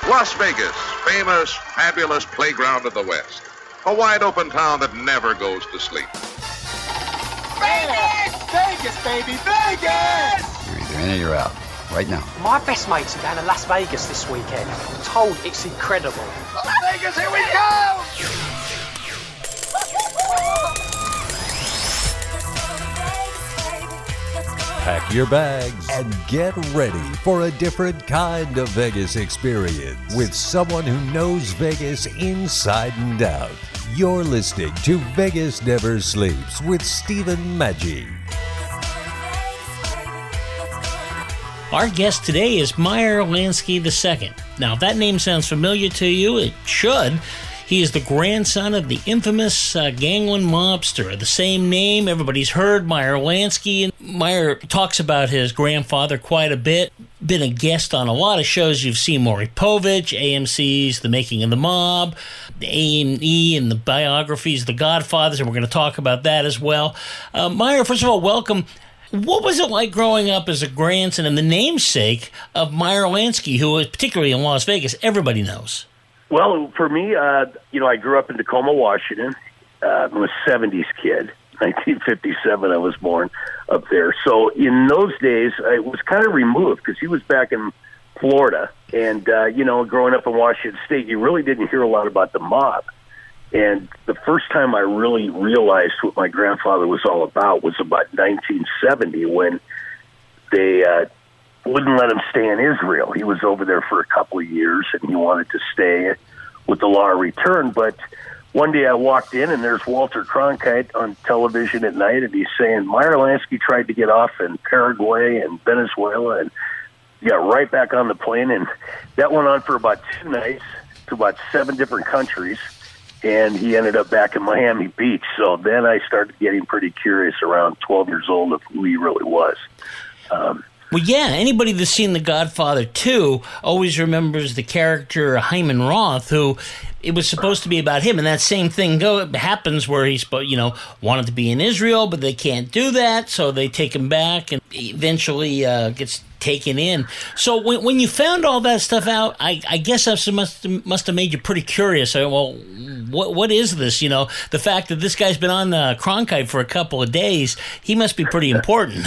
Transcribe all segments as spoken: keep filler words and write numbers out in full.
Las Vegas, famous, fabulous playground of the West. A wide-open town that never goes to sleep. Vegas! Vegas, baby, Vegas! You're either in or you're out. Right now. My best mates are going to Las Vegas this weekend. I'm told it's incredible. Las Vegas, here we go! Pack your bags and get ready for a different kind of Vegas experience with someone who knows Vegas inside and out. You're listening to Vegas Never Sleeps with Stephen Maggi. Our guest today is Meyer Lansky the Second. Now, if that name sounds familiar to you, it should. He is the grandson of the infamous uh, gangland mobster of the same name. Everybody's heard Meyer Lansky. Meyer talks about his grandfather quite a bit. Been a guest on a lot of shows. You've seen Maury Povich, A M C's The Making of the Mob, the A and E and the biographies, The Godfathers, and we're going to talk about that as well. Uh, Meyer, first of all, welcome. What was it like growing up as a grandson and the namesake of Meyer Lansky, who is particularly in Las Vegas, everybody knows? Well, for me, uh, you know, I grew up in Tacoma, Washington. Uh, I'm a seventies kid. nineteen fifty-seven, I was born up there. So in those days, I was kind of removed because he was back in Florida. And, uh, you know, growing up in Washington State, you really didn't hear a lot about the mob. And the first time I really realized what my grandfather was all about was about nineteen seventy when they uh, wouldn't let him stay in Israel. He was over there for a couple of years, and he wanted to stay with the law of return. But one day I walked in, and there's Walter Cronkite on television at night, and he's saying, Meyer Lansky tried to get off in Paraguay and Venezuela, and he got right back on the plane. And that went on for about two nights to about seven different countries. And he ended up back in Miami Beach. So then I started getting pretty curious around twelve years old of who he really was. Um, well, yeah, anybody that's seen The Godfather two always remembers the character Hyman Roth, who it was supposed to be about him. And that same thing go, happens where he's, you know, wanted to be in Israel, but they can't do that. So they take him back and eventually uh, gets taken in. So when when you found all that stuff out, I, I guess that must must have made you pretty curious. I, well, what what is this? You know, the fact that this guy's been on uh, Cronkite for a couple of days, he must be pretty important.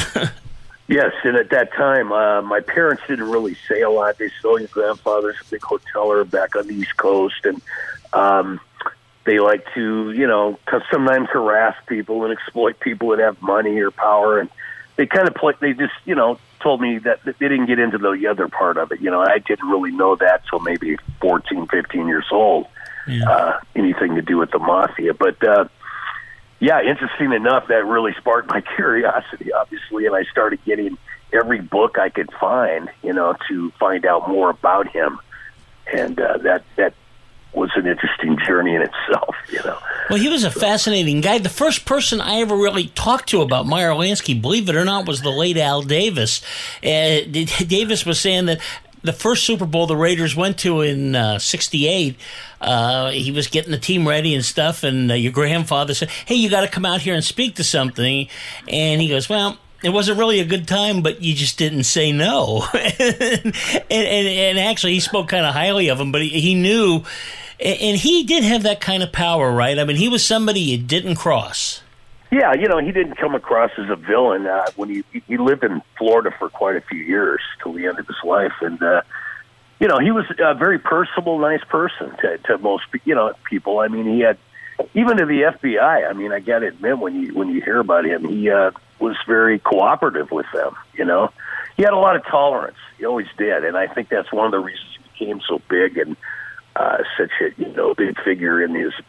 Yes, and at that time, uh, my parents didn't really say a lot. They said, oh, your grandfather's a big hoteler back on the East Coast, and um, they like to, you know, sometimes harass people and exploit people that have money or power, and they kind of play, they just, you know, told me that they didn't get into the other part of it. You know, I didn't really know that till maybe fourteen, fifteen years old, yeah. uh, anything to do with the mafia. But, uh, yeah, interesting enough, that really sparked my curiosity, obviously, and I started getting every book I could find, you know, to find out more about him. And uh, that that was an interesting journey in itself, you know. Well, he was a fascinating guy. The first person I ever really talked to about Meyer Lansky, believe it or not, was the late Al Davis. Uh, Davis was saying that the first Super Bowl the Raiders went to in uh, sixty-eight, uh, he was getting the team ready and stuff, and uh, your grandfather said, hey, you got to come out here and speak to something. And he goes, well, it wasn't really a good time, but you just didn't say no. and, and, and actually, he spoke kind of highly of him, but he, he knew, and he did have that kind of power, right? I mean, he was somebody you didn't cross. Yeah, you know, he didn't come across as a villain. Uh, when he he lived in Florida for quite a few years till the end of his life, and uh, you know, he was a very personable, nice person to, to most you know people. I mean, he had even to the F B I. I mean, I got to admit, when you when you hear about him, he uh, was very cooperative with them. You know, he had a lot of tolerance. He always did, and I think that's one of the reasons he became so big and uh, such a you know big figure in his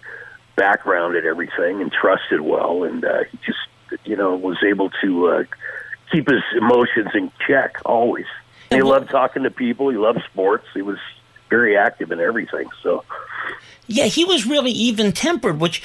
background and everything, and trusted well, and uh, he just you know was able to uh, keep his emotions in check always. And he loved talking to people. He loved sports. He was very active in everything. So, yeah, he was really even-tempered, which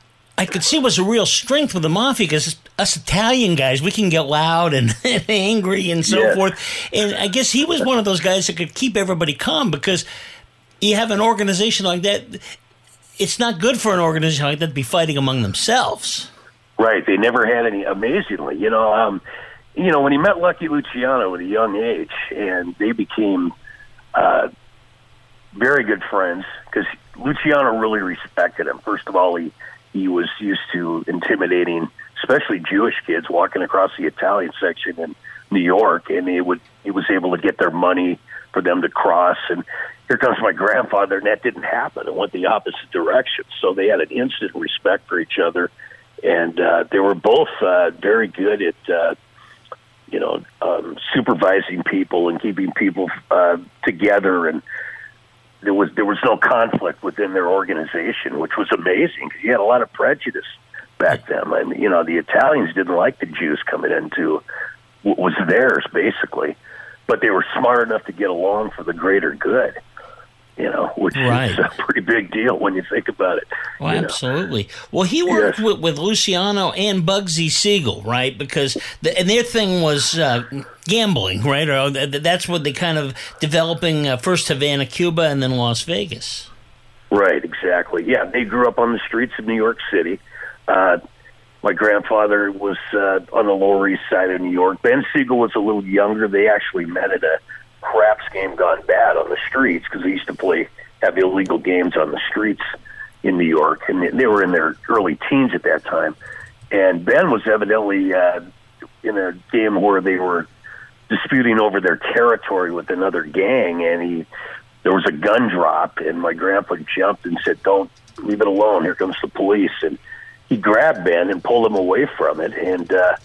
I could see was a real strength with the mafia, because us Italian guys, we can get loud and, and angry and so yes. forth. And I guess he was one of those guys that could keep everybody calm, because you have an organization like that. It's not good for an organization like that to be fighting among themselves. Right. They never had any, amazingly. You know, um, you know, when he met Lucky Luciano at a young age, and they became uh, very good friends because Luciano really respected him. First of all, he, he was used to intimidating, especially Jewish kids walking across the Italian section in New York, and he would he was able to get their money for them to cross. And here comes my grandfather, and that didn't happen. It went the opposite direction. So they had an instant respect for each other, and uh, they were both uh, very good at, uh, you know, um, supervising people and keeping people uh, together. And there was there was no conflict within their organization, which was amazing because you had a lot of prejudice back then. I mean, you know, the Italians didn't like the Jews coming into what was theirs, basically, but they were smart enough to get along for the greater good. You know, which right. is a pretty big deal when you think about it. Well, absolutely. Know. Well, he worked yes. with, with Luciano and Bugsy Siegel, right? Because the, and their thing was uh, gambling, right? Or that's what they kind of developing uh, first Havana, Cuba, and then Las Vegas. Right, exactly. Yeah, they grew up on the streets of New York City. Uh, my grandfather was uh, on the Lower East Side of New York. Ben Siegel was a little younger. They actually met at a craps game gone bad on the streets because they used to play, have illegal games on the streets in New York, and they were in their early teens at that time. And Ben was evidently uh, in a game where they were disputing over their territory with another gang, and he there was a gun drop, and my grandpa jumped and said, "Don't leave it alone. Here comes the police." And he grabbed Ben and pulled him away from it, and uh,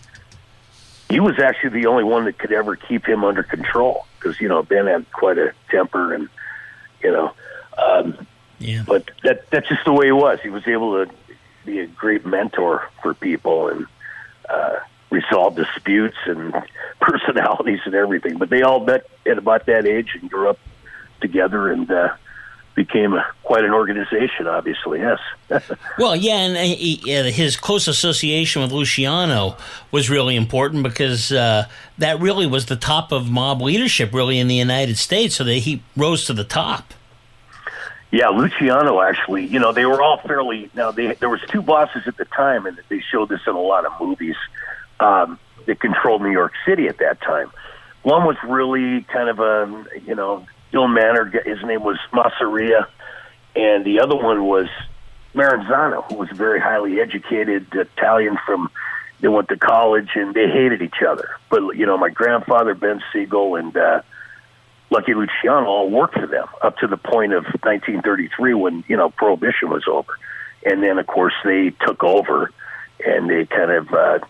he was actually the only one that could ever keep him under control. Because, you know, Ben had quite a temper and, you know, um, yeah. but that that's just the way he was. He was able to be a great mentor for people and uh, resolve disputes and personalities and everything. But they all met at about that age and grew up together and uh, became a, quite an organization, obviously, yes. Well, yeah, and he, uh, his close association with Luciano was really important because uh, that really was the top of mob leadership, really, in the United States, so that he rose to the top. Yeah, Luciano, actually, you know, they were all fairly, now, they, there was two bosses at the time, and they showed this in a lot of movies, um, that controlled New York City at that time. One was really kind of a, you know, ill-mannered. His name was Masseria, and the other one was Maranzano, who was a very highly educated Italian from, they went to college, and they hated each other. But, you know, my grandfather, Ben Siegel, and uh, Lucky Luciano all worked for them up to the point of nineteen thirty-three when, you know, Prohibition was over. And then, of course, they took over, and they kind of uh,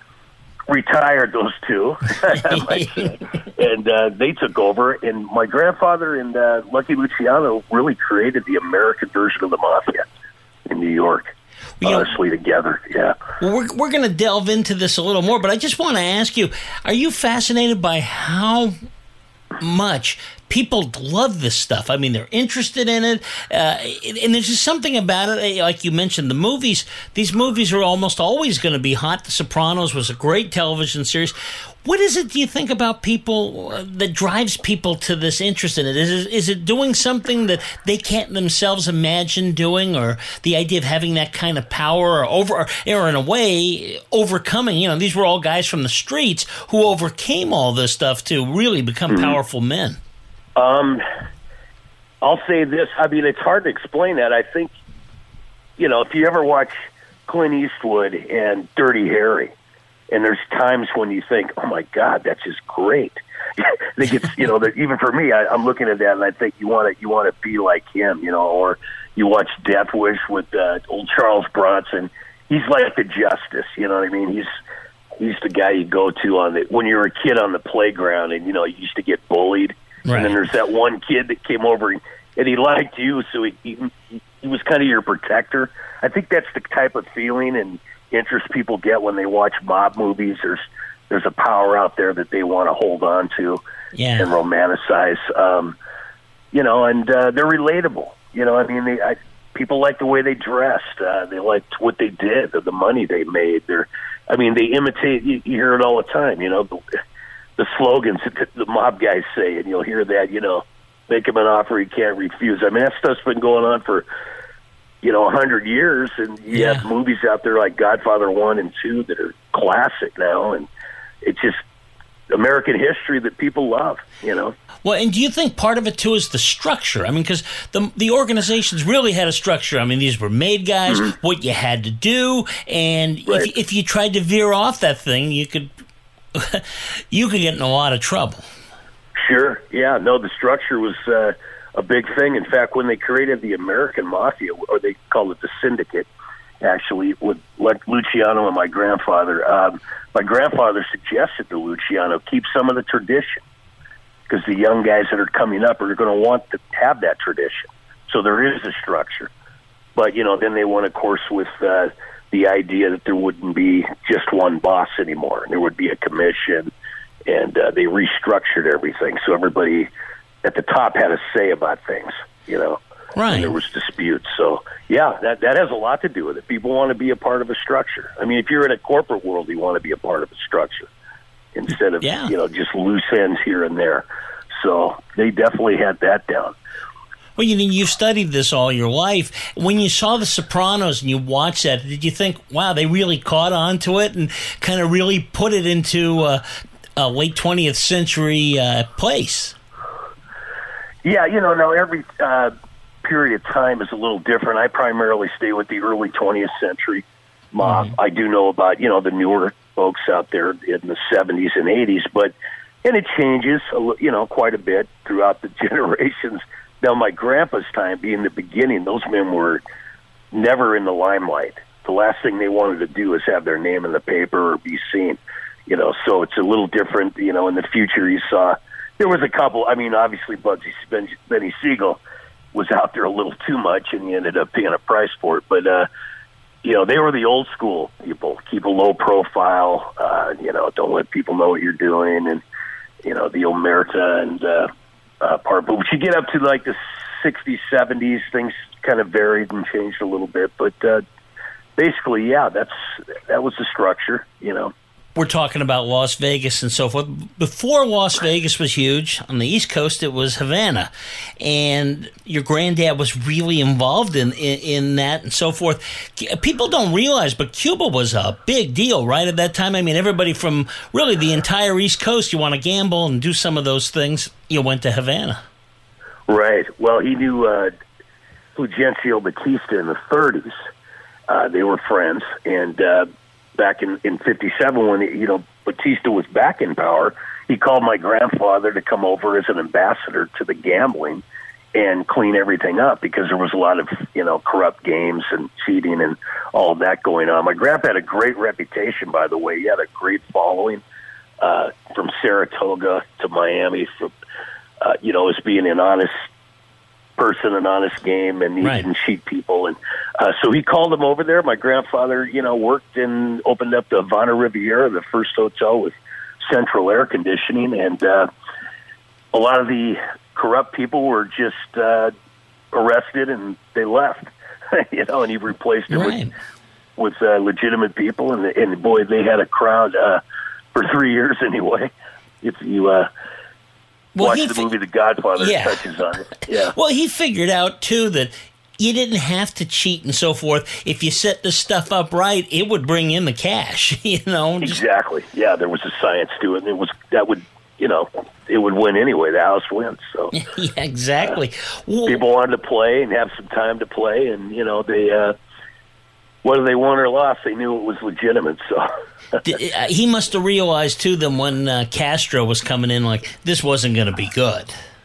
retired those two, I might say. And uh, they took over, and my grandfather and uh, Lucky Luciano really created the American version of the mafia in New York, you honestly, know, together, yeah. Well, we're, we're going to delve into this a little more, but I just want to ask you, are you fascinated by how much people love this stuff? I mean, they're interested in it, uh, and there's just something about it, like you mentioned, the movies. These movies are almost always going to be hot. The Sopranos was a great television series. What is it, do you think, about people uh, that drives people to this interest in it? Is it, is it doing something that they can't themselves imagine doing, or the idea of having that kind of power, or over, or, or in a way, overcoming? You know, these were all guys from the streets who overcame all this stuff to really become mm-hmm. powerful men. Um, I'll say this. I mean, it's hard to explain that. I think, you know, if you ever watch Clint Eastwood and Dirty Harry, and there's times when you think, oh, my God, that's just great. I think it's, you know, that even for me, I, I'm looking at that, and I think you want to you want to be like him, you know, or you watch Death Wish with uh, old Charles Bronson. He's like the Justice, you know what I mean? He's he's the guy you go to on the, when you're a kid on the playground, and, you know, you used to get bullied. Right. And then there's that one kid that came over, and he liked you, so he, he, he was kind of your protector. I think that's the type of feeling and interest people get when they watch mob movies. There's there's a power out there that they want to hold on to yeah. and romanticize. Um, you know, and uh, they're relatable. You know, I mean, they, I, people like the way they dressed. Uh, they liked what they did, the money they made. They're, I mean, they imitate. You, you hear it all the time. You know, the, the slogans that the mob guys say, and you'll hear that. You know, make him an offer he can't refuse. I mean, that stuff's been going on for, you know, a hundred years, and you yeah. have movies out there like Godfather One and Two that are classic now, and it's just American history that people love, you know. Well, and do you think part of it, too, is the structure? I mean, because the the organizations really had a structure. I mean, these were made guys, mm-hmm. what you had to do, and right. if, if you tried to veer off that thing, you could you could get in a lot of trouble. Sure. Yeah. No, the structure was uh, a big thing. In fact, when they created the American Mafia, or they called it the Syndicate, actually, with like Luciano and my grandfather, um, my grandfather suggested to Luciano keep some of the tradition, because the young guys that are coming up are going to want to have that tradition. So there is a structure. But, you know, then they went, of course, with uh, the idea that there wouldn't be just one boss anymore. There would be a commission, and uh, they restructured everything. So everybody at the top had a say about things, you know. Right. And there was disputes. So, yeah, that, that has a lot to do with it. People want to be a part of a structure. I mean, if you're in a corporate world, you want to be a part of a structure instead of, yeah. you know, just loose ends here and there. So they definitely had that down. Well, you mean you've studied this all your life. When you saw The Sopranos and you watched that, did you think, wow, they really caught on to it and kind of really put it into uh, a late twentieth century uh, place? Yeah, you know, now every uh, period of time is a little different. I primarily stay with the early twentieth century mob. Mm-hmm. I do know about, you know, the newer folks out there in the seventies and eighties, but and it changes, you know, quite a bit throughout the generations. Now, my grandpa's time being the beginning, those men were never in the limelight. The last thing they wanted to do is have their name in the paper or be seen, you know, so it's a little different. You know, in the future, you saw there was a couple. I mean, obviously, Bugsy Benny Siegel was out there a little too much, and he ended up paying a price for it. But, uh, you know, they were the old school people. Keep a low profile, uh, you know, don't let people know what you're doing, and, you know, the omerta and uh, uh, part. But when you get up to like the sixties, seventies, things kind of varied and changed a little bit. But uh, basically, yeah, that's that was the structure, you know. We're talking about Las Vegas and so forth. Before Las Vegas was huge, on the East Coast it was Havana. And your granddad was really involved in, in, in that and so forth. People don't realize, but Cuba was a big deal, right, at that time? I mean, everybody from really the entire East Coast, you want to gamble and do some of those things, you went to Havana. Right. Well, he knew uh, Fulgencio Batista in the thirties. Uh, they were friends, and uh, back in, in fifty-seven, when, you know, Batista was back in power, he called my grandfather to come over as an ambassador to the gambling and clean everything up, because there was a lot of, you know, corrupt games and cheating and all of that going on. My grandpa had a great reputation, by the way. He had a great following uh, from Saratoga to Miami, from, uh, you know, as being an honest person, an honest game, and he right. didn't cheat people. And uh, so he called him over there. My grandfather, you know, worked and opened up the Havana Riviera, the first hotel with central air conditioning. And uh, a lot of the corrupt people were just uh, arrested and they left, you know, and he replaced it right. with, with uh, legitimate people. And, and boy, they had a crowd uh, for three years anyway. If you uh, well, watch the fi- movie The Godfather, yeah. touches on it. Yeah. Well, he figured out, too, that you didn't have to cheat and so forth. If you set this stuff up right, it would bring in the cash, you know? Just... Exactly. Yeah, there was a science to it, and it was that would, you know, it would win anyway. The house wins. So yeah, exactly. Uh, well, people wanted to play and have some time to play, and, you know, they, uh, whether they won or lost, they knew it was legitimate, so... He must have realized, too, that when uh, Castro was coming in, like, this wasn't going to be good.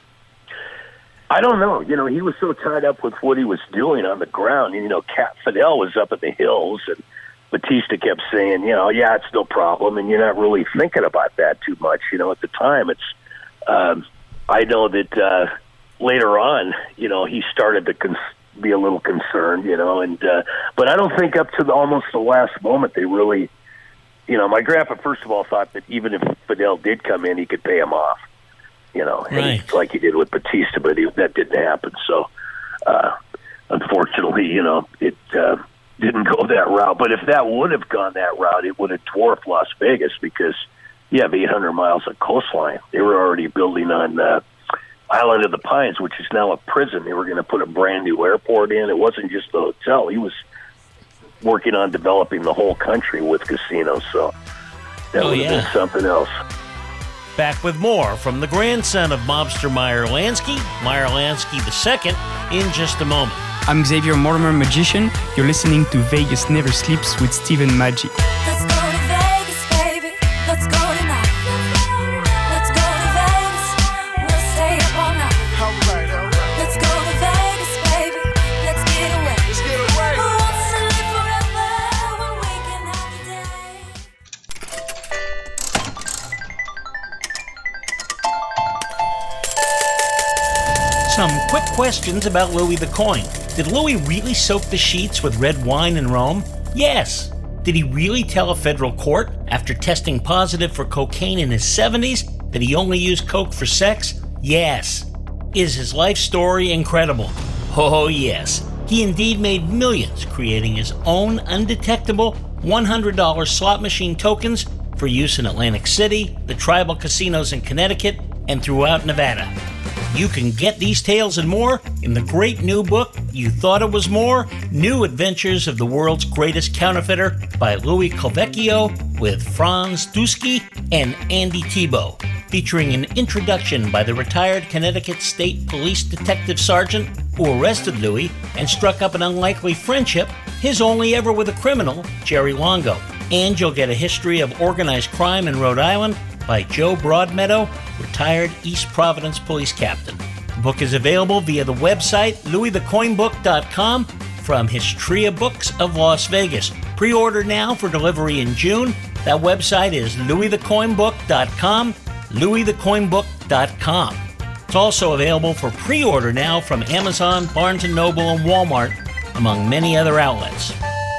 I don't know. You know, he was so tied up with what he was doing on the ground. And, you know, Cat Fidel was up in the hills, and Batista kept saying, you know, yeah, it's no problem, and you're not really thinking about that too much. You know, at the time, it's, um, I know that uh, later on, you know, he started to cons- be a little concerned, you know, and, uh, but I don't think up to the, almost the last moment they really, you know, my grandpa, first of all, thought that even if Fidel did come in, he could pay him off, you know, right. and like he did with Batista, but he, that didn't happen. So, uh, unfortunately, you know, it uh, didn't go that route. But if that would have gone that route, it would have dwarfed Las Vegas, because you have eight hundred miles of coastline. They were already building on uh, Island of the Pines, which is now a prison. They were going to put a brand new airport in. It wasn't just the hotel. He was working on developing the whole country with casinos, so that oh, would have yeah. been something else. Back with more from the grandson of mobster Meyer Lansky, Meyer Lansky the second, in just a moment. I'm Xavier Mortimer, magician. You're listening to Vegas Never Sleeps with Stephen Maggi. Let's go to Vegas, baby. Let's go tonight. Let's go to Vegas. We'll stay up all night. All right, all right. Let's go to Vegas, baby. Let's get away. Let's get away. Who wants to live forever when we can have the day? Some quick questions about Louis the Coin. Did Louis really soak the sheets with red wine in Rome? Yes. Did he really tell a federal court, after testing positive for cocaine in his seventies, that he only used coke for sex? Yes. Is his life story incredible? Oh, yes. He indeed made millions creating his own undetectable one hundred dollars slot machine tokens for use in Atlantic City, the tribal casinos in Connecticut, and throughout Nevada. You can get these tales and more in the great new book, You Thought It Was More, New Adventures of the World's Greatest Counterfeiter by Louis Calvecchio with Franz Dusky and Andy Thibault, featuring an introduction by the retired Connecticut State Police Detective Sergeant who arrested Louis and struck up an unlikely friendship, his only ever with a criminal, Jerry Longo. And you'll get a history of organized crime in Rhode Island by Joe Broadmeadow, retired East Providence police captain. The book is available via the website louis the coin book dot com from Histria Books of Las Vegas. Pre-order now for delivery in June. That website is louis the coin book dot com, louis the coin book dot com. It's also available for pre-order now from Amazon, Barnes and Noble, and Walmart, among many other outlets.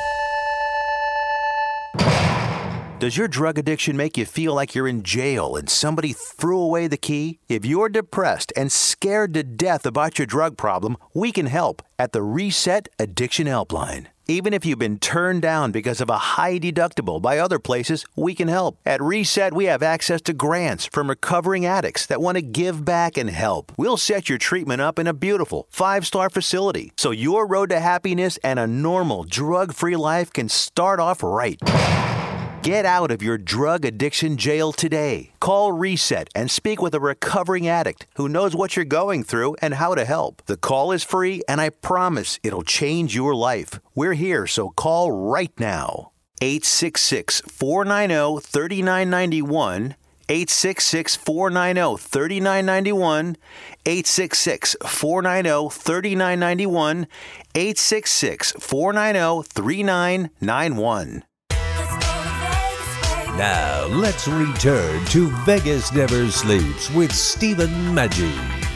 Does your drug addiction make you feel like you're in jail and somebody threw away the key? If you're depressed and scared to death about your drug problem, we can help at the Reset Addiction Helpline. Even if you've been turned down because of a high deductible by other places, we can help. At Reset, we have access to grants from recovering addicts that want to give back and help. We'll set your treatment up in a beautiful five-star facility so your road to happiness and a normal, drug-free life can start off right. Get out of your drug addiction jail today. Call Reset and speak with a recovering addict who knows what you're going through and how to help. The call is free, and I promise it'll change your life. We're here, so call right now. eight six six, four nine zero, three nine nine one. eight six six, four nine zero, three nine nine one. eight six six, four nine zero, three nine nine one. eight six six, four nine zero, three nine nine one. Now, let's return to Vegas Never Sleeps with Stephen Maggi.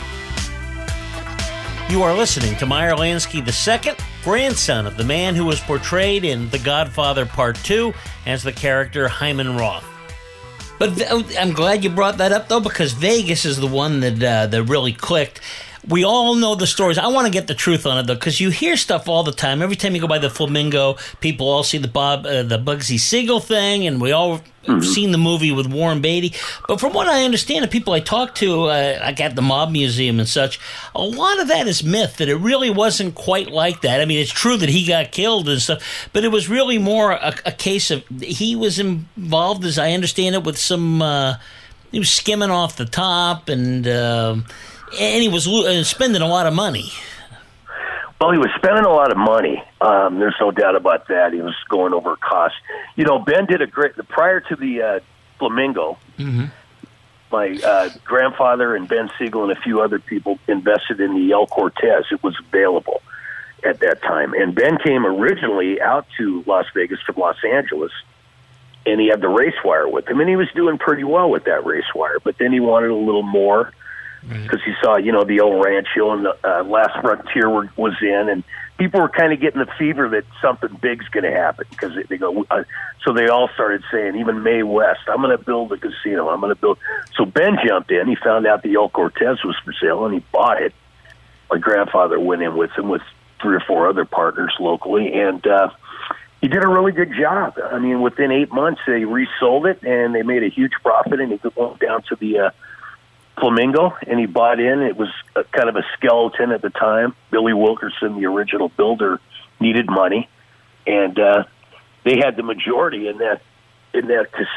You are listening to Meyer Lansky the second, grandson of the man who was portrayed in The Godfather Part two as the character Hyman Roth. But I'm glad you brought that up, though, because Vegas is the one that uh, that really clicked. We all know the stories. I want to get the truth on it, though, because you hear stuff all the time. Every time you go by the Flamingo, people all see the Bob, uh, the Bugsy Siegel thing, and we all mm-hmm. seen the movie with Warren Beatty. But from what I understand, the people I talk to, uh, like at the Mob Museum and such, a lot of that is myth, that it really wasn't quite like that. I mean, it's true that he got killed and stuff, but it was really more a, a case of he was involved, as I understand it, with some, uh, he was skimming off the top, and... Uh, And he was spending a lot of money. Well, he was spending a lot of money. Um, there's no doubt about that. He was going over costs. You know, Ben did a great, prior to the uh, Flamingo, mm-hmm. my uh, grandfather and Ben Siegel and a few other people invested in the El Cortez. It was available at that time. And Ben came originally out to Las Vegas from Los Angeles, and he had the race wire with him, and he was doing pretty well with that race wire. But then he wanted a little more, because he saw, you know, the old Rancho and the uh, Last Frontier were, was in, and people were kind of getting the fever that something big's going to happen, because they, they go. Uh, so they all started saying, even Mae West, I'm going to build a casino. I'm going to build. So Ben jumped in. He found out the El Cortez was for sale, and he bought it. My grandfather went in with him with three or four other partners locally, and uh, he did a really good job. I mean, within eight months, they resold it, and they made a huge profit, and he went down to the uh, Flamingo, and he bought in. It was a, kind of a skeleton at the time. Billy Wilkerson, the original builder, needed money, and uh, they had the majority in that in that casino.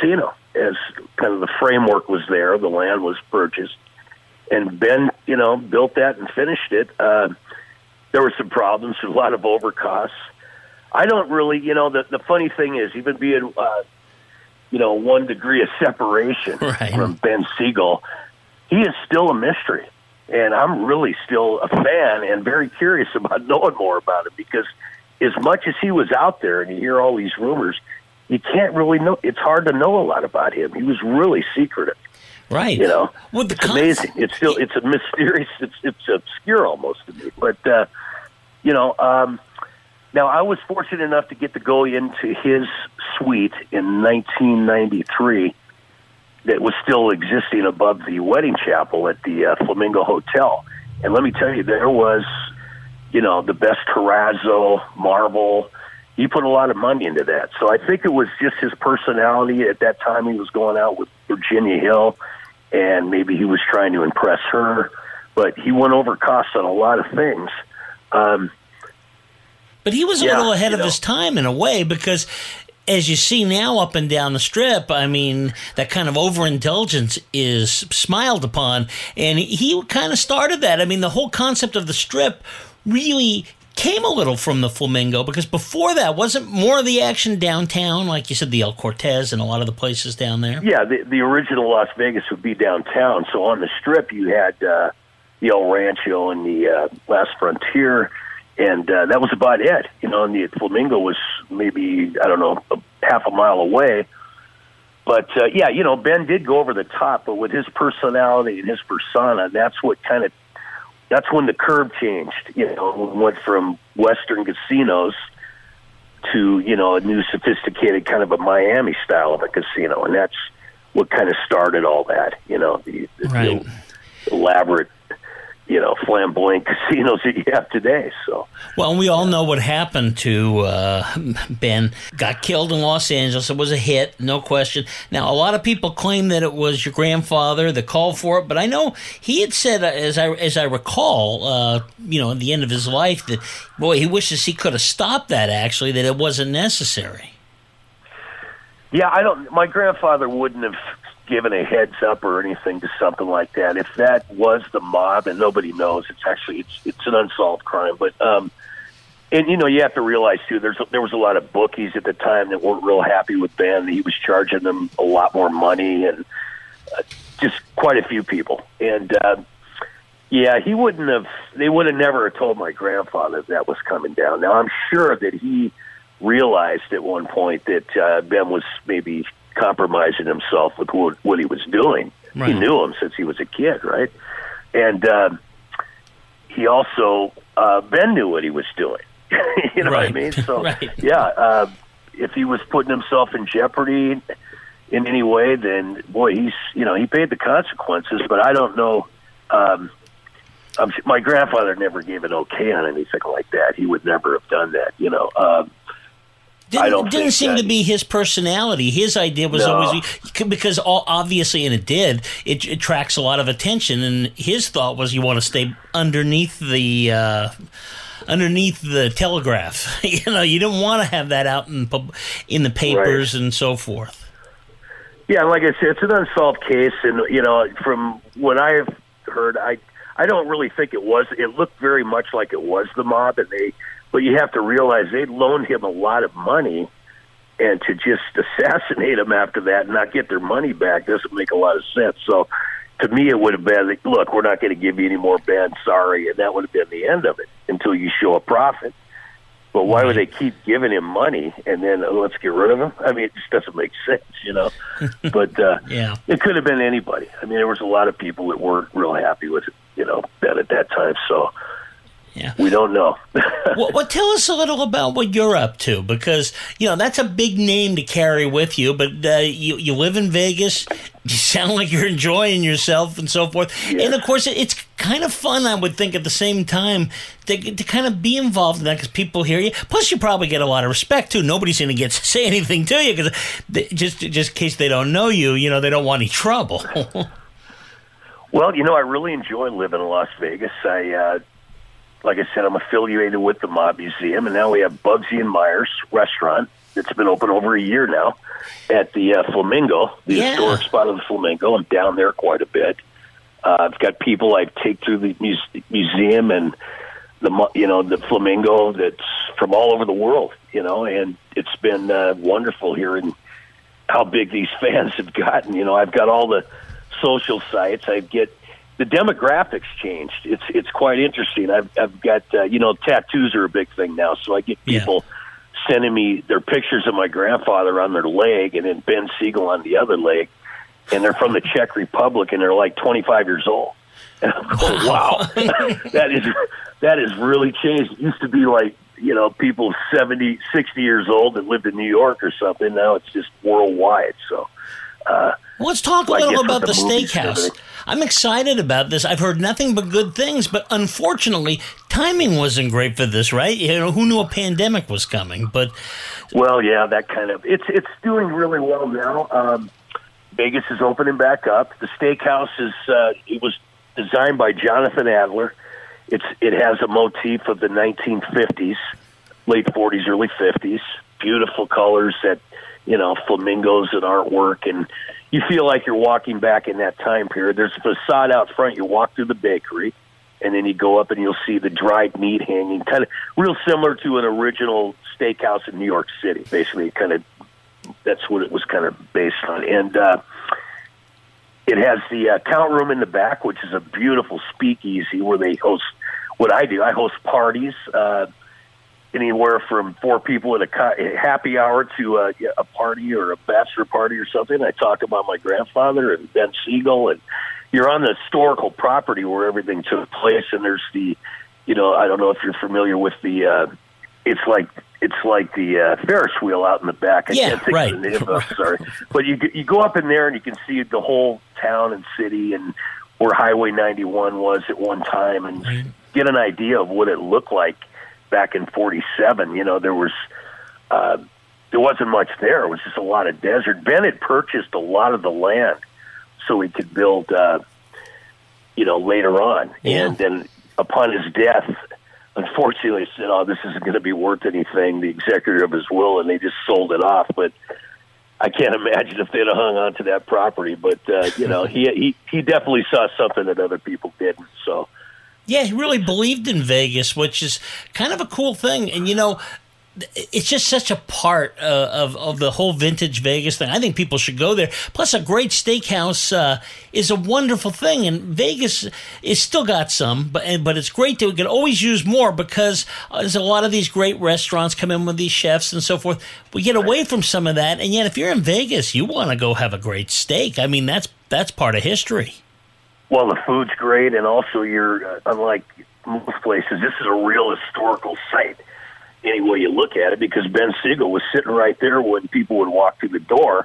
as kind of the framework was there, the land was purchased, and Ben, you know, built that and finished it. Uh, there were some problems, a lot of overcosts. I don't really, you know, the, the funny thing is, even being, uh, you know, one degree of separation right. from Ben Siegel, he is still a mystery. And I'm really still a fan and very curious about knowing more about him, because as much as he was out there and you hear all these rumors, you can't really know. It's hard to know a lot about him. He was really secretive. Right. You know, well, the it's con- amazing. It's still, it's a mysterious, it's, it's obscure almost to me. But, uh, you know, um, now I was fortunate enough to get to go into his suite in nineteen ninety-three that was still existing above the wedding chapel at the uh, Flamingo Hotel. And let me tell you, there was, you know, the best terrazzo, marble. He put a lot of money into that. So I think it was just his personality. At that time, he was going out with Virginia Hill, and maybe he was trying to impress her. But he went over costs on a lot of things. Um, but he was a yeah, little ahead you of know. his time in a way, because as you see now up and down the strip, I mean, that kind of overindulgence is smiled upon, and he kind of started that. I mean, the whole concept of the strip really came a little from the Flamingo, because before that, wasn't more of the action downtown, like you said, the El Cortez and a lot of the places down there? Yeah, the, the original Las Vegas would be downtown. So on the strip, you had uh, the El Rancho and the uh, Last Frontier, and uh, that was about it. You know, and the Flamingo was maybe, I don't know, a half a mile away. But, uh, yeah, you know, Ben did go over the top, but with his personality and his persona, that's what kind of, that's when the curve changed. You know, we went from Western casinos to, you know, a new sophisticated kind of a Miami style of a casino. And that's what kind of started all that, you know, the, the, right. the elaborate, you know, flamboyant casinos that you have today. So, well, and we all know what happened to uh, Ben. Got killed in Los Angeles. It was a hit, no question. Now, a lot of people claim that it was your grandfather that called for it, but I know he had said, uh, as I as I recall, uh, you know, at the end of his life, that boy, he wishes he could have stopped that. Actually, that it wasn't necessary. Yeah, I don't. My grandfather wouldn't have given a heads up or anything to something like that. If that was the mob, and nobody knows, it's actually it's it's an unsolved crime. But um, and you know, you have to realize too, there's there was a lot of bookies at the time that weren't real happy with Ben. He was charging them a lot more money, and uh, just quite a few people. And uh, yeah, he wouldn't have. They would have never told my grandfather that was coming down. Now I'm sure that he realized at one point that uh, Ben was maybe compromising himself with what, what he was doing. Right. He knew him since he was a kid, right? And uh, he also, uh, Ben knew what he was doing. You know right. what I mean? So, right. yeah, uh, if he was putting himself in jeopardy in any way, then, boy, he's, you know, he paid the consequences, but I don't know. Um, I'm, my grandfather never gave an okay on anything like that. He would never have done that, you know. Um, Didn't, I don't didn't seem that, to be his personality. His idea was no. always, because all, obviously, and it did, it, it attracts a lot of attention. And his thought was, you want to stay underneath the uh, underneath the telegraph. You know, you didn't want to have that out in pub, in the papers right. and so forth. Yeah, like I said, it's an unsolved case, and you know, from what I've heard, I I don't really think it was. It looked very much like it was the mob, and they. But you have to realize they loaned him a lot of money, and to just assassinate him after that and not get their money back doesn't make a lot of sense. So to me, it would have been, like, look, we're not going to give you any more, Ben, sorry, and that would have been the end of it until you show a profit. But why would they keep giving him money and then oh, let's get rid of him? I mean, it just doesn't make sense, you know. But uh, yeah. It could have been anybody. I mean, there was a lot of people that weren't real happy with it, you know, Ben at that time. So yeah. we don't know. well, well, tell us a little about what you're up to, because, you know, that's a big name to carry with you, but uh, you, you live in Vegas. You sound like you're enjoying yourself and so forth. Yeah. And, of course, it's kind of fun, I would think, at the same time to, to kind of be involved in that because people hear you. Plus, you probably get a lot of respect, too. Nobody's going to get to say anything to you because just, just in case they don't know you, you know, they don't want any trouble. Well, you know, I really enjoy living in Las Vegas. I, uh, like I said, I'm affiliated with the Mob Museum, and now we have Bugsy and Myers restaurant it's been open over a year now at the uh, Flamingo, the Yeah. historic spot of the Flamingo. I'm down there quite a bit. Uh, I've got people I take through the muse- museum and the mu- you know the Flamingo that's from all over the world, you know, and it's been uh, wonderful hearing how big these fans have gotten. You know, I've got all the social sites. I get the demographics changed. It's it's quite interesting. I've I've got uh, you know tattoos are a big thing now, so I get people yeah. sending me their pictures of my grandfather on their leg and then Ben Siegel on the other leg. And they're from the Czech Republic, and they're like twenty-five years old. And I'm going, wow, that is that has really changed. It used to be like, you know, people seventy, sixty years old that lived in New York or something. Now it's just worldwide. So uh, well, let's talk a I little guess about the, with the movies and steakhouse. everything. I'm excited about this. I've heard nothing but good things, but unfortunately, timing wasn't great for this, right? You know, who knew a pandemic was coming? But well, yeah, that kind of it's it's doing really well now. Um, Vegas is opening back up. The steakhouse is uh, it was designed by Jonathan Adler. It's it has a motif of the nineteen fifties, late forties, early fifties. Beautiful colors that you know flamingos and artwork, and you feel like you're walking back in that time period. There's a facade out front. You walk through the bakery, and then you go up and you'll see the dried meat hanging, kind of real similar to an original steakhouse in New York City. Basically, kind of. That's what it was kind of based on. And uh, it has the uh, count room in the back, which is a beautiful speakeasy where they host what I do. I host parties, uh, anywhere from four people at a, co- a happy hour to a, a party or a bachelor party or something. I talk about my grandfather and Ben Siegel. And you're on the historical property where everything took place. And there's the, you know, I don't know if you're familiar with the, uh, it's like, It's like the uh, Ferris wheel out in the back. I yeah, can't think right. of the name of it, sorry. But you you go up in there and you can see the whole town and city and where Highway ninety-one was at one time and right. get an idea of what it looked like back in forty-seven. You know, there was uh, there wasn't much there. It was just a lot of desert. Ben had purchased a lot of the land so he could build, uh, you know, later on. Yeah. And then upon his death, unfortunately, said, "Oh, this isn't going to be worth anything." The executor of his will, and they just sold it off. But I can't imagine if they'd have hung on to that property. But uh, you know, he he he definitely saw something that other people didn't. So yeah, he really believed in Vegas, which is kind of a cool thing. And you know, it's just such a part uh, of of the whole vintage Vegas thing. I think people should go there. Plus, a great steakhouse uh, is a wonderful thing, and Vegas is still got some, but but it's great that we can always use more because there's a lot of these great restaurants come in with these chefs and so forth. We get away from some of that, and yet if you're in Vegas, you want to go have a great steak. I mean, that's that's part of history. Well, the food's great, and also you're uh, unlike most places. This is a real historical site. Any way you look at it, because Ben Siegel was sitting right there when people would walk through the door,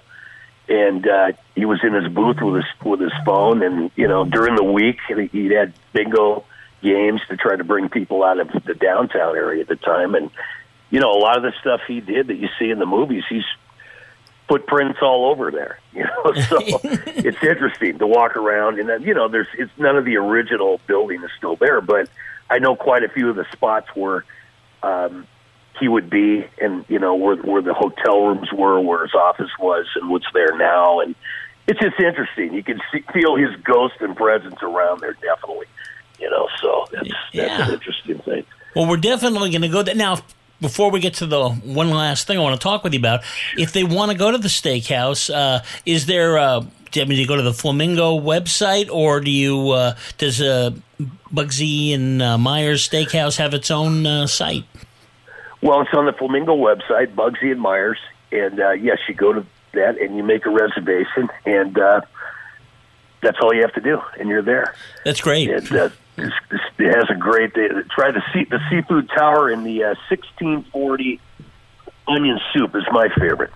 and uh, he was in his booth with his with his phone. And you know, during the week, he had bingo games to try to bring people out of the downtown area at the time. And you know, a lot of the stuff he did that you see in the movies, he's footprints all over there. You know, so it's interesting to walk around. And then, you know, there's it's none of the original building is still there, but I know quite a few of the spots where. Um, he would be, and you know where where the hotel rooms were, where his office was, and what's there now, and it's just interesting. You can see, feel his ghost and presence around there, definitely. You know, so that's Yeah. that's an interesting thing. Well, we're definitely going to go there. Now, before we get to the one last thing I want to talk with you about, if they want to go to the steakhouse, uh, is there, uh, I mean, do you go to the Flamingo website, or do you, uh, does uh, Bugsy and uh, Myers Steakhouse have its own uh, site? Well, it's on the Flamingo website, Bugsy and Myers, and uh, yes, you go to that and you make a reservation, and uh, that's all you have to do, and you're there. That's great. And, uh, it's, it's, it has a great day. Try the sea, the seafood tower in the uh, sixteen forty onion soup is my favorite.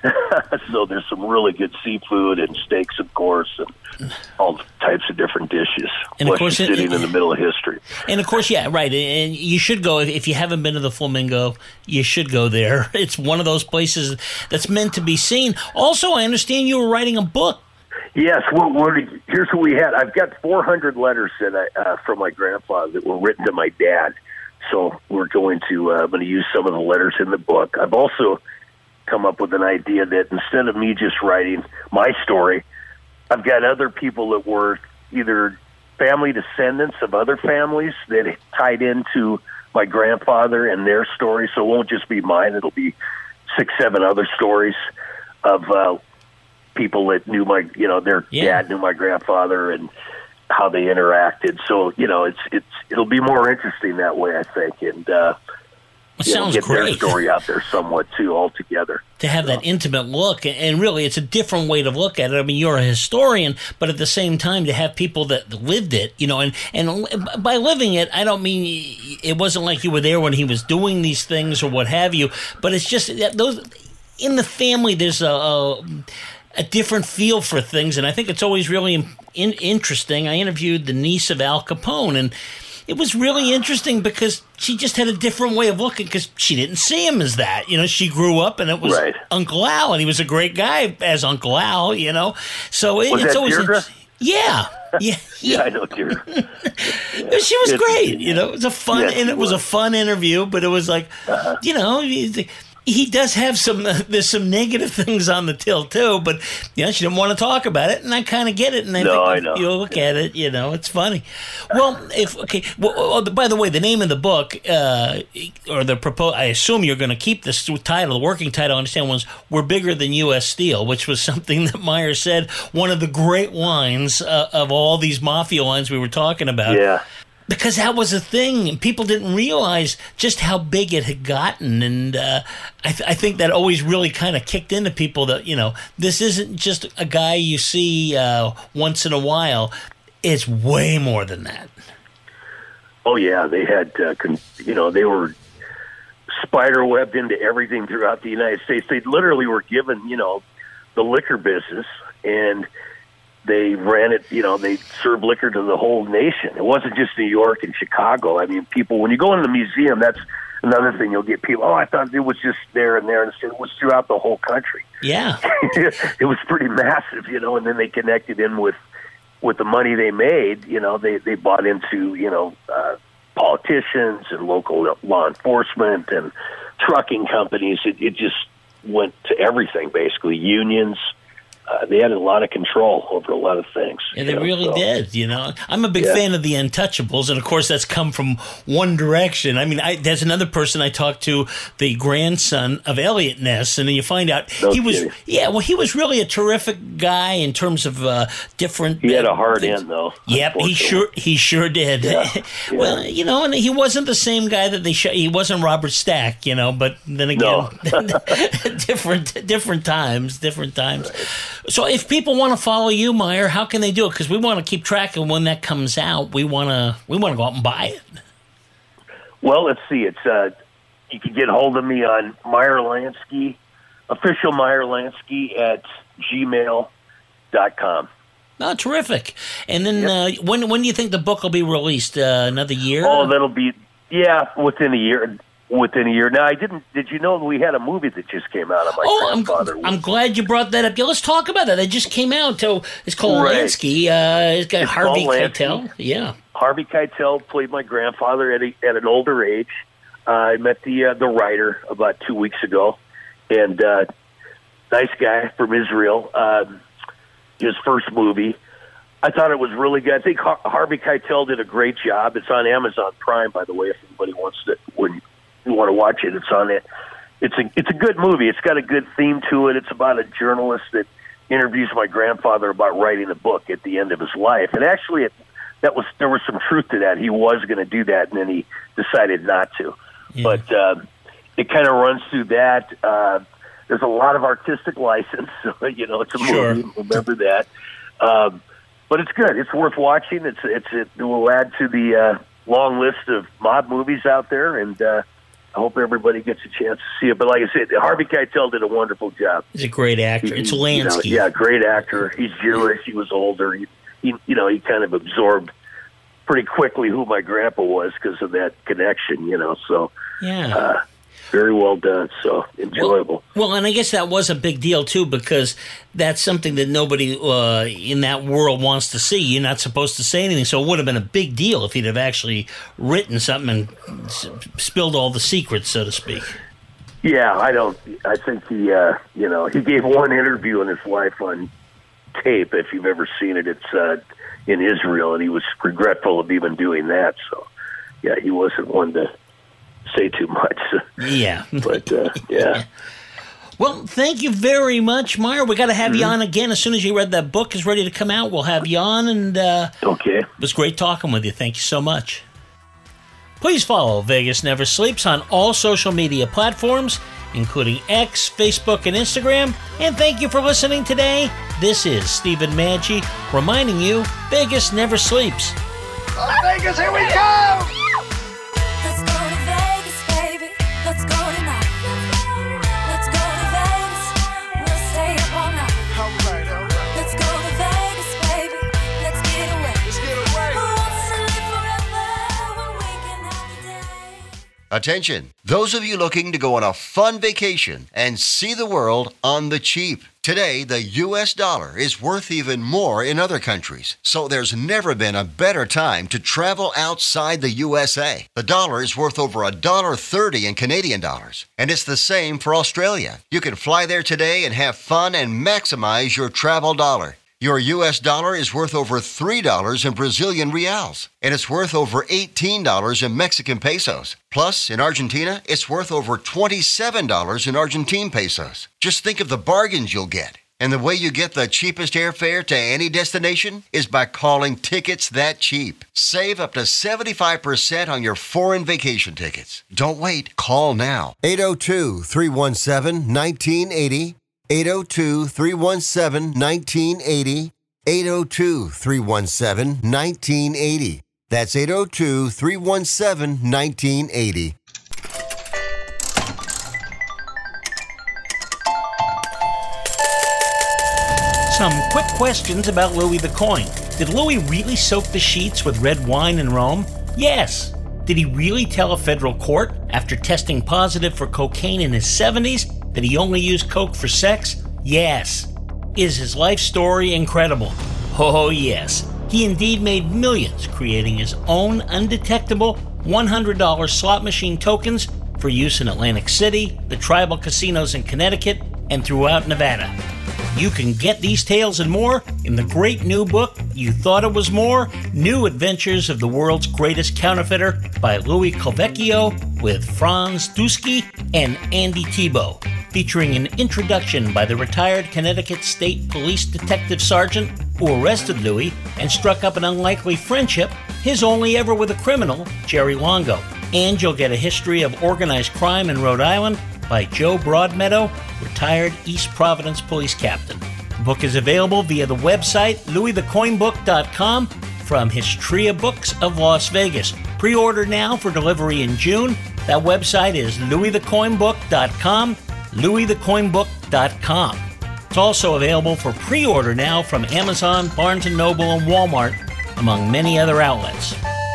So there's some really good seafood and steaks, of course, and all types of different dishes. And of course, sitting it, in the middle of history. And of course, yeah, right. And you should go if you haven't been to the Flamingo. You should go there. It's one of those places that's meant to be seen. Also, I understand you were writing a book. Yes. Well, what did, here's what we had. I've got four hundred letters that I, uh, from my grandfather that were written to my dad. So we're going to uh, I'm going to use some of the letters in the book. I've also come up with an idea that instead of me just writing my story, I've got other people that were either family descendants of other families that tied into my grandfather and their story. So it won't just be mine. It'll be six, seven other stories of uh, people that knew my, you know, their Yeah. dad knew my grandfather and how they interacted. So, you know, it's, it's, it'll be more interesting that way, I think. And, uh, It you know, sounds get their great. story out there somewhat too, altogether. To have that intimate look, and really it's a different way to look at it. I mean, you're a historian, but at the same time to have people that lived it, you know, and, and by living it, I don't mean it wasn't like you were there when he was doing these things or what have you, but it's just that those in the family, there's a, a, a different feel for things, and I think it's always really in, interesting. I interviewed the niece of Al Capone, and it was really interesting because she just had a different way of looking because she didn't see him as that. You know, she grew up and it was Right. Uncle Al, and he was a great guy as Uncle Al, you know. So it, Was it's that always Deirdre? inter- yeah. Yeah, Yeah, I know, Deirdre. she was It's- great. You know, it was a fun Yes, and she it was a was. fun interview, but it was like, Uh-huh. you know, he, he does have some. Uh, there's some negative things on the till too, but you know, she didn't want to talk about it, and I kind of get it. And I No, think I if know. you look at it, you know, it's funny. Well, if okay, well, oh, by the way, the name of the book, uh, or the propose, I assume you're going to keep this title. The working title, I understand, was "We're Bigger Than U S Steel," which was something that Meyer said, one of the great lines uh, of all these mafia lines we were talking about. Yeah. Because that was a thing, and people didn't realize just how big it had gotten, and uh, I, th- I think that always really kind of kicked into people that, you know, this isn't just a guy you see uh, once in a while. It's way more than that. Oh yeah, they had, uh, con- you know, they were spider webbed into everything throughout the United States. They literally were given, you know, the liquor business, and they ran it, you know, they served liquor to the whole nation. It wasn't just New York and Chicago. I mean, people, when you go into the museum, that's another thing. You'll get people, oh, I thought it was just there and there. And it was throughout the whole country. Yeah. It was pretty massive, you know, and then they connected in with, with the money they made. You know, they, they bought into, you know, uh, politicians and local law enforcement and trucking companies. It, it just went to everything, basically, unions. Uh, they had a lot of control over a lot of things. And they you know, really so. did, you know. I'm a big Yeah. fan of the Untouchables, and of course that's come from one direction. I mean, I, there's another person I talked to, the grandson of Elliot Ness, and then you find out No he was, kidding. yeah, well, he was really a terrific guy in terms of uh, different. He had a hard things. end, though. Yep, he unfortunately. sure he sure did. Yeah, yeah. Well, you know, and he wasn't the same guy that they show. He wasn't Robert Stack, you know. But then again, No. different different times, different times. So, if people want to follow you, Meyer, how can they do it? Because we want to keep track of when that comes out. We want to we want to go out and buy it. Well, let's see. It's uh, you can get hold of me on Meyer Lansky, official Meyer Lansky at gmail dot com. Oh, terrific! And then uh, when when do you think the book will be released? Uh, another year? Oh, that'll be yeah, within a year. Within a year. Now, I didn't. Did you know we had a movie that just came out on my Oh, I'm, grandfather? I'm glad you brought that up. Yeah, let's talk about that. It just came out. So it's called Right. Lansky. Uh, it's got It's Harvey called Lansky. Keitel. Yeah. Harvey Keitel played my grandfather at a, at an older age. Uh, I met the uh, the writer about two weeks ago, and uh, nice guy from Israel. Um, his first movie, I thought it was really good. I think Har- Harvey Keitel did a great job. It's on Amazon Prime, by the way, if anybody wants to when you want to watch it. It's on it. It's a it's a good movie. It's got a good theme to it. It's about a journalist that interviews my grandfather about writing a book at the end of his life. And actually, it, that was there was some truth to that. He was going to do that, and then he decided not to. Yeah. But uh, it kind of runs through that. Uh, there's a lot of artistic license, so, you know, it's a Sure. movie. Remember that. Um, but it's good. It's worth watching. It's it's it will add to the uh, long list of mob movies out there, and uh, I hope everybody gets a chance to see it. But like I said, Harvey Keitel did a wonderful job. He's a great actor. He- It's you know, Lansky. yeah, great actor. He's Jewish. He was older. He, he, you know, he kind of absorbed pretty quickly who my grandpa was because of that connection. You know, so Yeah. uh, very well done. So enjoyable. Well, well, and I guess that was a big deal too, because that's something that nobody uh, in that world wants to see. You're not supposed to say anything, so it would have been a big deal if he'd have actually written something and s- spilled all the secrets, so to speak. Yeah, I don't. I think he, uh, you know, he gave one interview in his life on tape. If you've ever seen it, it's uh, in Israel, and he was regretful of even doing that. So, yeah, he wasn't one to say too much. Yeah, but uh, yeah. Well, thank you very much, Meyer. We got to have mm-hmm. you on again as soon as you read that book is ready to come out. We'll have you on, and uh, okay, it was great talking with you. Thank you so much. Please follow Vegas Never Sleeps on all social media platforms, including X, Facebook, and Instagram. And thank you for listening today. This is Stephen Maggi reminding you Vegas never sleeps. Oh, Vegas, here we go! Let's go to Vegas, baby. Let's go tonight. Let's go to Vegas. We'll stay up all night. All right, all right. Let's go to Vegas, baby. Let's get away. Let's get away. Who wants to live forever when we can have the day? Attention, those of you looking to go on a fun vacation and see the world on the cheap. Today, the U S dollar is worth even more in other countries, so there's never been a better time to travel outside the U S A. The dollar is worth over one dollar thirty in Canadian dollars, and it's the same for Australia. You can fly there today and have fun and maximize your travel dollar. Your U S dollar is worth over three dollars in Brazilian reals, and it's worth over eighteen dollars in Mexican pesos. Plus, in Argentina, it's worth over twenty-seven dollars in Argentine pesos. Just think of the bargains you'll get. And the way you get the cheapest airfare to any destination is by calling Tickets That Cheap. Save up to seventy-five percent on your foreign vacation tickets. Don't wait. Call now. eight oh two, three one seven, one nine eight oh. eight oh two, three one seven, one nine eight oh. eight oh two, three one seven, one nine eight oh. That's eight oh two, three one seven, one nine eight oh. Some quick questions about Louis the Coin. Did Louis really soak the sheets with red wine in Rome? Yes. Did he really tell a federal court, after testing positive for cocaine in his seventies, that he only used coke for sex? Yes. Is his life story incredible? Oh, yes. He indeed made millions creating his own undetectable one hundred dollars slot machine tokens for use in Atlantic City, the tribal casinos in Connecticut, and throughout Nevada. You can get these tales and more in the great new book, You Thought It Was More, New Adventures of the World's Greatest Counterfeiter by Louis Calvecchio with Franz Dusky and Andy Thibault, featuring an introduction by the retired Connecticut State Police Detective Sergeant who arrested Louis and struck up an unlikely friendship, his only ever with a criminal, Jerry Longo. And you'll get a history of organized crime in Rhode Island by Joe Broadmeadow, retired East Providence police captain. The book is available via the website louis the coin book dot com from Histria Books of Las Vegas. Pre-order now for delivery in June. That website is louis the coin book dot com, louis the coin book dot com. It's also available for pre-order now from Amazon, Barnes and Noble, and Walmart, among many other outlets.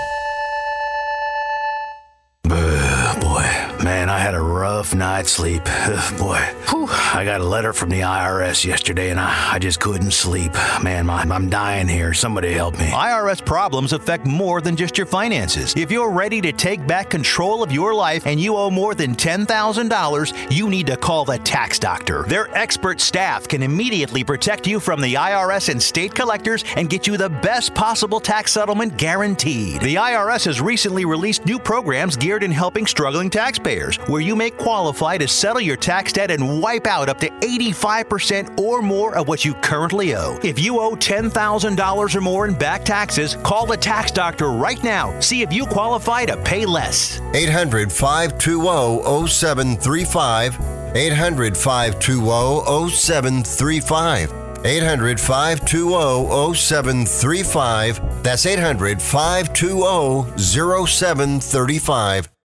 Man, I had a rough night's sleep. Ugh, boy, Whew. I got a letter from the I R S yesterday, and I, I just couldn't sleep. Man, my, I'm dying here. Somebody help me. I R S problems affect more than just your finances. If you're ready to take back control of your life and you owe more than ten thousand dollars, you need to call the Tax Doctor. Their expert staff can immediately protect you from the I R S and state collectors and get you the best possible tax settlement guaranteed. The I R S has recently released new programs geared in helping struggling taxpayers, where you may qualify to settle your tax debt and wipe out up to eighty-five percent or more of what you currently owe. If you owe ten thousand dollars or more in back taxes, call the Tax Doctor right now. See if you qualify to pay less. eight hundred, five two zero, zero seven three five. eight hundred, five two zero, zero seven three five. eight hundred, five two zero, zero seven three five. That's eight hundred, five two zero, zero seven three five.